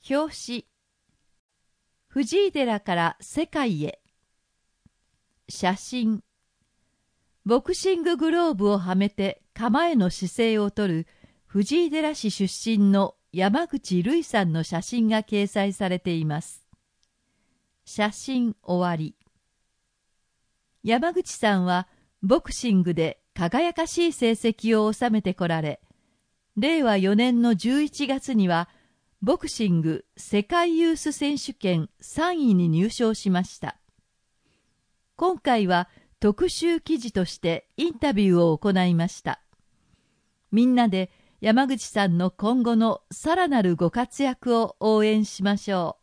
表紙。藤井寺から世界へ。写真。ボクシンググローブをはめて構えの姿勢をとる藤井寺市出身の山口瑠衣さんの写真が掲載されています。写真終わり。山口さんはボクシングで輝かしい成績を収めてこられ、令和4年の11月にはボクシング世界ユース選手権3位に入賞しました。今回は特集記事としてインタビューを行いました。みんなで山口さんの今後のさらなるご活躍を応援しましょう。